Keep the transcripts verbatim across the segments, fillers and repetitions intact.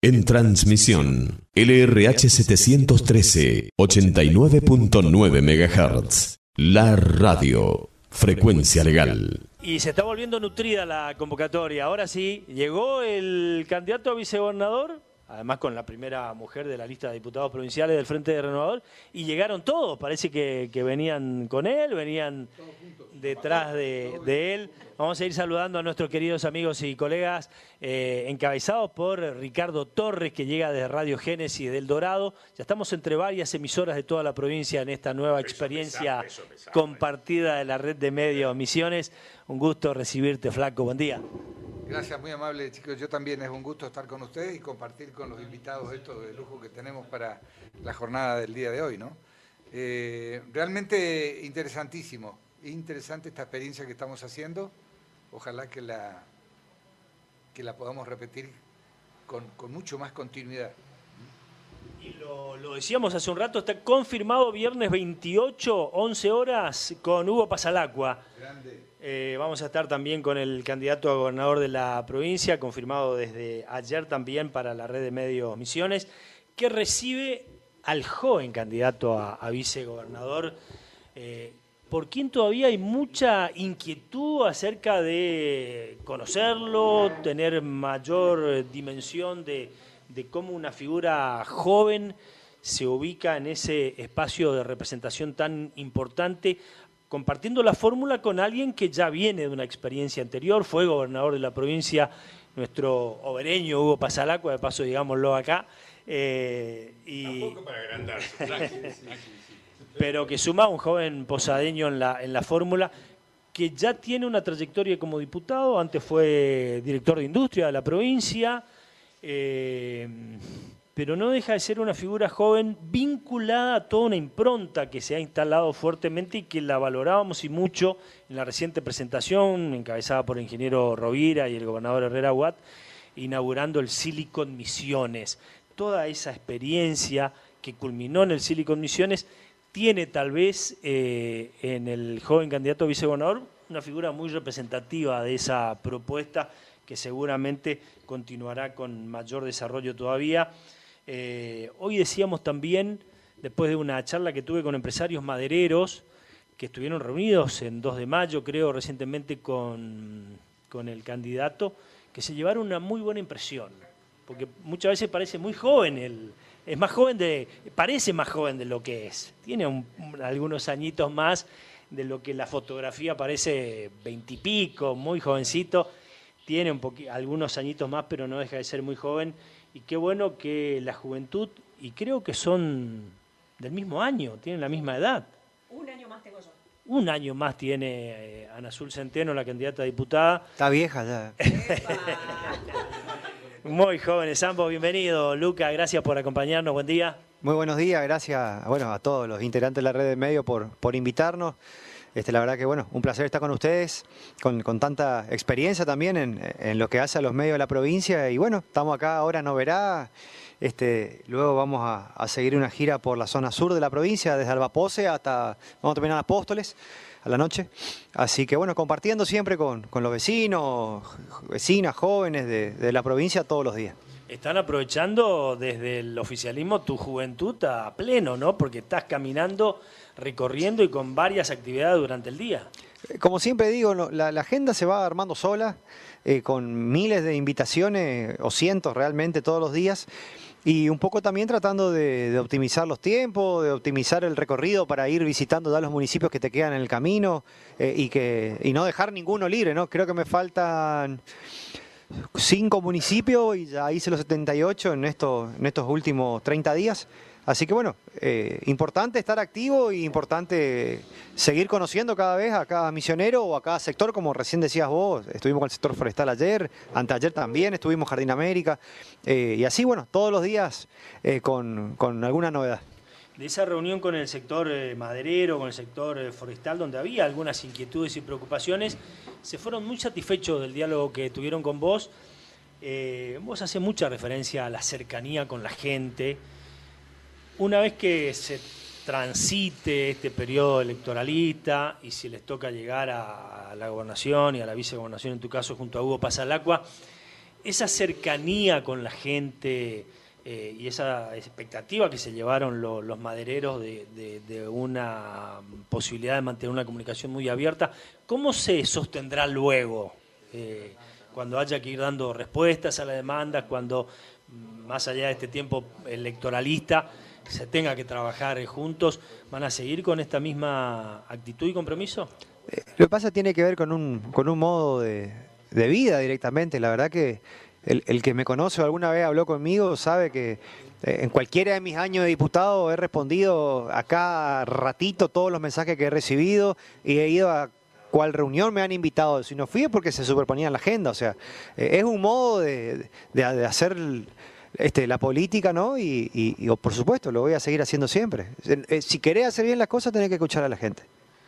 En transmisión, L R H setecientos trece, ochenta y nueve punto nueve megahertz. La radio, frecuencia legal. Y se está volviendo nutrida la convocatoria. Ahora sí, llegó el candidato a vicegobernador, además con la primera mujer de la lista de diputados provinciales del Frente de Renovador, y llegaron todos. Parece que, que venían con él, venían detrás de, de él. Vamos a ir saludando a nuestros queridos amigos y colegas, eh, encabezados por Ricardo Torres, que llega desde Radio Génesis del Dorado. Ya estamos entre varias emisoras de toda la provincia en esta nueva experiencia peso, peso, peso, compartida de la red de medios Misiones. Un gusto recibirte, Flaco. Buen día. Gracias, muy amable, chicos. Yo también es un gusto estar con ustedes y compartir con los invitados esto de lujo que tenemos para la jornada del día de hoy, ¿no? Eh, realmente interesantísimo, interesante esta experiencia que estamos haciendo. Ojalá que la, que la podamos repetir con, con mucho más continuidad. Y lo, lo decíamos hace un rato, está confirmado viernes veintiocho, once horas, con Hugo Pasalacqua. Grande. Eh, vamos a estar también con el candidato a gobernador de la provincia, confirmado desde ayer también para la red de medios Misiones, que recibe al joven candidato a, a vicegobernador, eh, por quien todavía hay mucha inquietud acerca de conocerlo, tener mayor dimensión de, de cómo una figura joven se ubica en ese espacio de representación tan importante, compartiendo la fórmula con alguien que ya viene de una experiencia anterior, fue gobernador de la provincia, nuestro obereño Hugo Pasalacqua, de paso digámoslo acá. Eh, y... Tampoco para agrandarse. Pero que suma un joven posadeño en la, en la fórmula, que ya tiene una trayectoria como diputado, antes fue director de industria de la provincia, eh, pero no deja de ser una figura joven vinculada a toda una impronta que se ha instalado fuertemente y que la valorábamos y mucho en la reciente presentación, encabezada por el ingeniero Rovira y el gobernador Herrera Huat, inaugurando el Silicon Misiones. Toda esa experiencia que culminó en el Silicon Misiones tiene tal vez eh, en el joven candidato a vicegobernador una figura muy representativa de esa propuesta que seguramente continuará con mayor desarrollo todavía. Eh, hoy decíamos también, después de una charla que tuve con empresarios madereros que estuvieron reunidos en dos de mayo, creo, recientemente con, con el candidato, que se llevaron una muy buena impresión, porque muchas veces parece muy joven el... Es más joven de, parece más joven de lo que es. Tiene un, algunos añitos más de lo que la fotografía parece veintipico, muy jovencito. Tiene un poqu- algunos añitos más, pero no deja de ser muy joven. Y qué bueno que la juventud, y creo que son del mismo año, tienen la misma edad. Un año más tengo yo. Un año más tiene eh, Ana Azul Centeno, la candidata a diputada. Está vieja ya. Muy jóvenes ambos, bienvenido. Luca, gracias por acompañarnos, buen día. Muy buenos días, gracias bueno, a todos los integrantes de la red de medios por, por invitarnos. Este, la verdad que bueno, un placer estar con ustedes, con, con tanta experiencia también en, en lo que hace a los medios de la provincia. Y bueno, estamos acá ahora en Oberá. Este, luego vamos a, a seguir una gira por la zona sur de la provincia, desde Albapose hasta, vamos a terminar Apóstoles a la noche. Así que bueno, compartiendo siempre con, con los vecinos, vecinas, jóvenes de, de la provincia todos los días. Están aprovechando desde el oficialismo tu juventud a pleno, ¿no? Porque estás caminando, recorriendo y con varias actividades durante el día. Como siempre digo, no, la, la agenda se va armando sola, eh, con miles de invitaciones, o cientos realmente todos los días. Y un poco también tratando de, de optimizar los tiempos, de optimizar el recorrido para ir visitando ya los municipios que te quedan en el camino eh, y, que, y no dejar ninguno libre, ¿no? Creo que me faltan cinco municipios y ya hice los setenta y ocho en estos, en estos últimos treinta días. Así que bueno, eh, importante estar activo y importante seguir conociendo cada vez a cada misionero o a cada sector, como recién decías vos. Estuvimos con el sector forestal ayer, anteayer también estuvimos Jardín América, eh, y así bueno, todos los días eh, con, con alguna novedad. De esa reunión con el sector eh, maderero, con el sector eh, forestal, donde había algunas inquietudes y preocupaciones, se fueron muy satisfechos del diálogo que tuvieron con vos. Eh, vos haces mucha referencia a la cercanía con la gente. Una vez que se transite este periodo electoralista y si les toca llegar a la gobernación y a la vicegobernación, en tu caso junto a Hugo Pasalacqua, esa cercanía con la gente eh, y esa expectativa que se llevaron lo, los madereros de, de, de una posibilidad de mantener una comunicación muy abierta, ¿cómo se sostendrá luego? Eh, cuando haya que ir dando respuestas a la demanda, cuando más allá de este tiempo electoralista se tenga que trabajar juntos, ¿van a seguir con esta misma actitud y compromiso? Eh, lo que pasa tiene que ver con un, con un modo de, de vida directamente. La verdad que el, el que me conoce o alguna vez habló conmigo sabe que eh, en cualquiera de mis años de diputado he respondido a cada ratito todos los mensajes que he recibido y he ido a cuál reunión me han invitado. Si no fui es porque se superponía en la agenda. O sea, eh, es un modo de, de, de hacer este, la política, ¿no? Y, y, y por supuesto, lo voy a seguir haciendo siempre. Eh, si querés hacer bien las cosas, tenés que escuchar a la gente.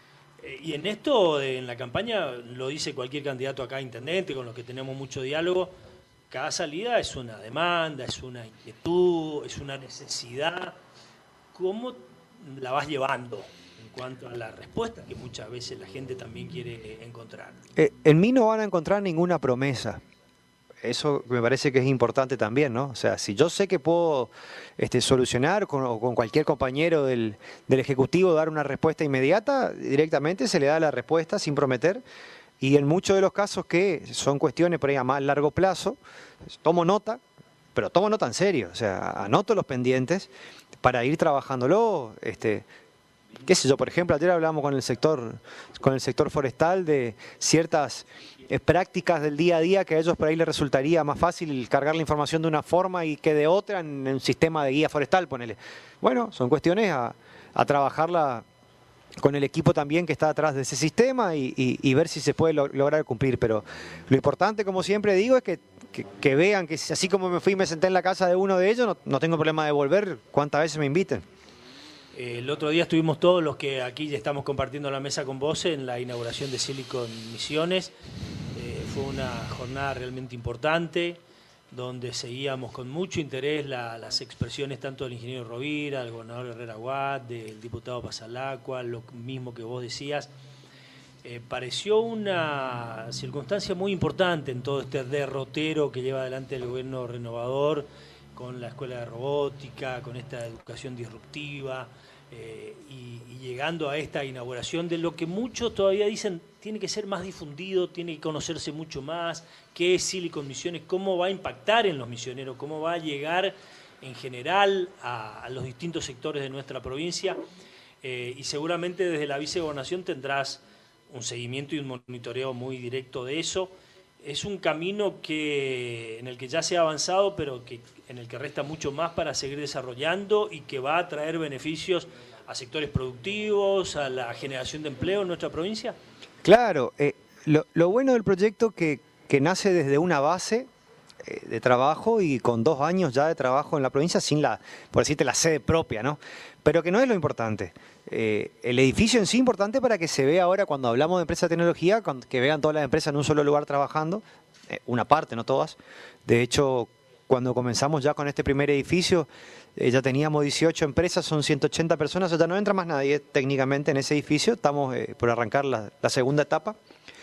Y en esto, en la campaña, lo dice cualquier candidato acá a intendente, con los que tenemos mucho diálogo, cada salida es una demanda, es una inquietud, es una necesidad. ¿Cómo la vas llevando en cuanto a la respuesta que muchas veces la gente también quiere encontrar? Eh, en mí no van a encontrar ninguna promesa. Eso me parece que es importante también, ¿no? O sea, si yo sé que puedo este, solucionar con, o con cualquier compañero del, del Ejecutivo, dar una respuesta inmediata, directamente se le da la respuesta sin prometer. Y en muchos de los casos que son cuestiones por ahí a más largo plazo, tomo nota, pero tomo nota en serio. O sea, anoto los pendientes para ir trabajándolo. Este, qué sé yo, por ejemplo, ayer hablamos con el sector, con el sector forestal de ciertas eh, prácticas del día a día que a ellos por ahí les resultaría más fácil cargar la información de una forma y que de otra en un sistema de guía forestal, ponele. Bueno, son cuestiones a, a trabajarla con el equipo también que está atrás de ese sistema y, y, y ver si se puede lo, lograr cumplir. Pero lo importante, como siempre digo, es que, que, que vean que así como me fui y me senté en la casa de uno de ellos, no, no tengo problema de volver cuantas veces me inviten. El otro día estuvimos todos los que aquí ya estamos compartiendo la mesa con vos en la inauguración de Silicon Misiones. Eh, fue una jornada realmente importante, donde seguíamos con mucho interés la, las expresiones tanto del ingeniero Rovira, del gobernador Herrera Watt, del diputado Pasalacqua, lo mismo que vos decías. Eh, pareció una circunstancia muy importante en todo este derrotero que lleva adelante el gobierno renovador, con la escuela de robótica, con esta educación disruptiva, eh, y, y llegando a esta inauguración de lo que muchos todavía dicen tiene que ser más difundido, tiene que conocerse mucho más, qué es Silicon Misiones, cómo va a impactar en los misioneros, cómo va a llegar en general a, a los distintos sectores de nuestra provincia, eh, y seguramente desde la vicegobernación tendrás un seguimiento y un monitoreo muy directo de eso. Es un camino que, en el que ya se ha avanzado, pero que, en el que resta mucho más para seguir desarrollando y que va a traer beneficios a sectores productivos, a la generación de empleo en nuestra provincia. Claro, eh, lo, lo bueno del proyecto que, que nace desde una base eh, de trabajo y con dos años ya de trabajo en la provincia sin la, por decirte, la sede propia, ¿no? Pero que no es lo importante. Eh, el edificio en sí es importante para que se vea ahora cuando hablamos de empresa de tecnología, cuando, que vean todas las empresas en un solo lugar trabajando, eh, una parte, no todas. De hecho, cuando comenzamos ya con este primer edificio, eh, ya teníamos dieciocho empresas, son ciento ochenta personas, o sea, ya no entra más nadie técnicamente en ese edificio, estamos eh, por arrancar la, la segunda etapa.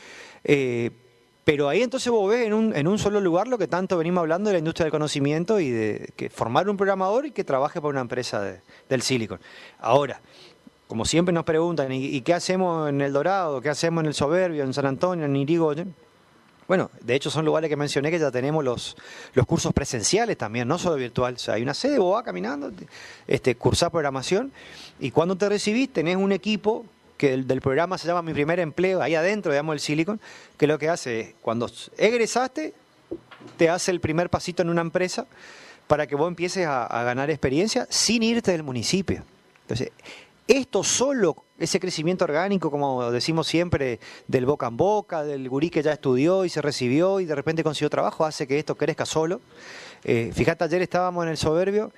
Eh, pero ahí entonces vos ves en un, en un solo lugar lo que tanto venimos hablando de la industria del conocimiento y de que formar un programador y que trabaje para una empresa de, del Silicon. Ahora, como siempre nos preguntan, ¿y, ¿y qué hacemos en El Dorado? ¿Qué hacemos en El Soberbio, en San Antonio, en Irigoyen? Bueno, de hecho son lugares que mencioné que ya tenemos los, los cursos presenciales también, no solo virtual. O sea, hay una sede, vos vas caminando, este, cursás programación y cuando te recibís tenés un equipo que el, del programa se llama Mi Primer Empleo, ahí adentro, digamos, el Silicon, que lo que hace es, cuando egresaste, te hace el primer pasito en una empresa para que vos empieces a, a ganar experiencia sin irte del municipio. Entonces, esto solo, ese crecimiento orgánico, como decimos siempre, del boca en boca, del gurí que ya estudió y se recibió y de repente consiguió trabajo, hace que esto crezca solo. Eh, fíjate, ayer estábamos en El Soberbio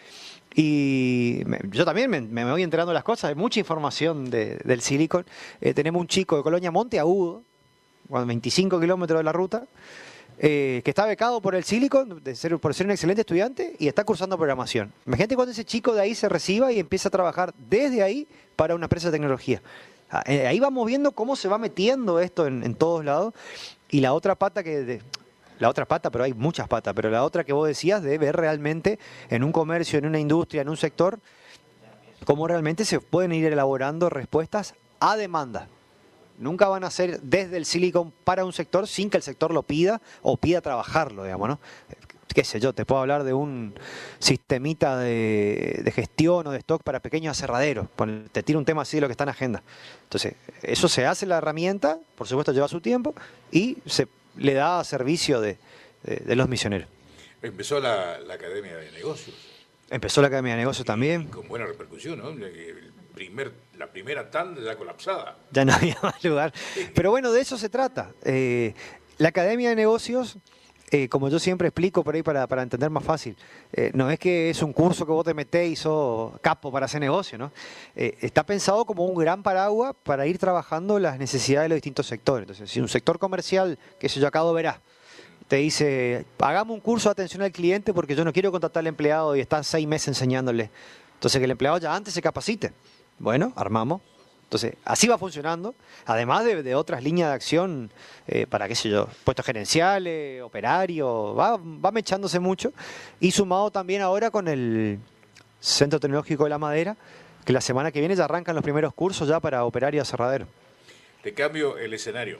y me, yo también me, me voy enterando de las cosas, hay mucha información de, del Silicon. Eh, tenemos un chico de Colonia Monteagudo, a veinticinco kilómetros de la ruta, Eh, que está becado por el Silicon de ser, por ser un excelente estudiante y está cursando programación. Imagínate cuando ese chico de ahí se reciba y empieza a trabajar desde ahí para una empresa de tecnología. Ahí vamos viendo cómo se va metiendo esto en, en todos lados. Y la otra pata que de, la otra pata, pero hay muchas patas, pero la otra que vos decías de ver realmente en un comercio, en una industria, en un sector, cómo realmente se pueden ir elaborando respuestas a demanda. Nunca van a ser desde el Silicon para un sector sin que el sector lo pida o pida trabajarlo, digamos, ¿no? Qué sé yo, te puedo hablar de un sistemita de, de gestión o de stock para pequeños aserraderos. Te tiro un tema así de lo que está en agenda. Entonces, eso se hace la herramienta, por supuesto lleva su tiempo, y se le da a servicio de, de, de los misioneros. Empezó la, la Academia de Negocios. Empezó la Academia de Negocios también. Con buena repercusión, ¿no? El primer, la primera tanda ya colapsada. Ya no había más lugar. Pero bueno, de eso se trata. Eh, la Academia de Negocios... Eh, como yo siempre explico por ahí para, para entender más fácil, eh, no es que es un curso que vos te metés y sos capo para hacer negocio, ¿no? Eh, está pensado como un gran paraguas para ir trabajando las necesidades de los distintos sectores. Entonces, si un sector comercial, que eso yo acabo de verás, te dice, hagamos un curso de atención al cliente porque yo no quiero contratar al empleado y están seis meses enseñándole. Entonces, que el empleado ya antes se capacite. Bueno, armamos. Entonces, así va funcionando, además de, de otras líneas de acción eh, para, qué sé yo, puestos gerenciales, operarios, va, va mechándose mucho. Y sumado también ahora con el Centro Tecnológico de la Madera, que la semana que viene ya arrancan los primeros cursos ya para operarios aserraderos. Te cambio el escenario.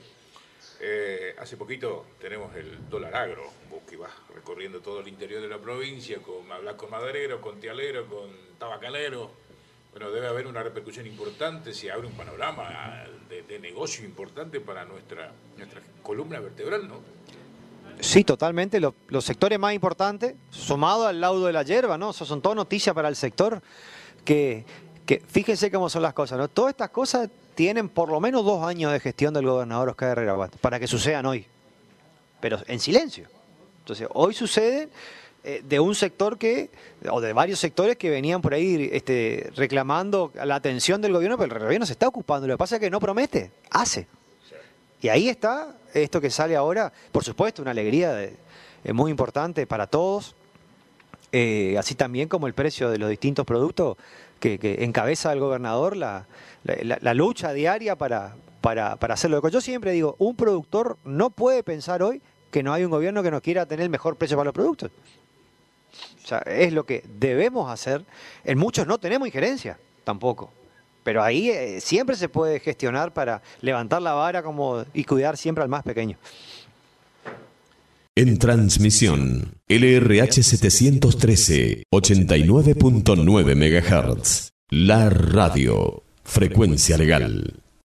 Eh, hace poquito tenemos el dólar agro, vos que vas recorriendo todo el interior de la provincia, con, hablas con madereros, con tialeros, con tabacaleros. Bueno, debe haber una repercusión importante, se abre un panorama de, de negocio importante para nuestra, nuestra columna vertebral, ¿no? Sí, totalmente. Los, los sectores más importantes, sumado al laudo de la hierba, ¿no? Eso son todas noticias para el sector, que, que fíjense cómo son las cosas, ¿no? Todas estas cosas tienen por lo menos dos años de gestión del gobernador Oscar Herrera Bat para que sucedan hoy, pero en silencio. Entonces, hoy suceden eh, de un sector que, o de varios sectores que venían por ahí este, reclamando la atención del gobierno, pero el gobierno se está ocupando. Lo que pasa es que no promete, hace. Y ahí está esto que sale ahora, por supuesto, una alegría de, eh, muy importante para todos, eh, así también como el precio de los distintos productos que, que encabeza el gobernador, la, la, la lucha diaria para, para, para hacerlo. Yo siempre digo, un productor no puede pensar hoy que no hay un gobierno que no quiera tener el mejor precio para los productos. O sea, es lo que debemos hacer. En muchos no tenemos injerencia, tampoco. Pero ahí eh, siempre se puede gestionar para levantar la vara como, y cuidar siempre al más pequeño. En transmisión, L R H setecientos trece, ochenta y nueve punto nueve megahertz. La radio, frecuencia legal.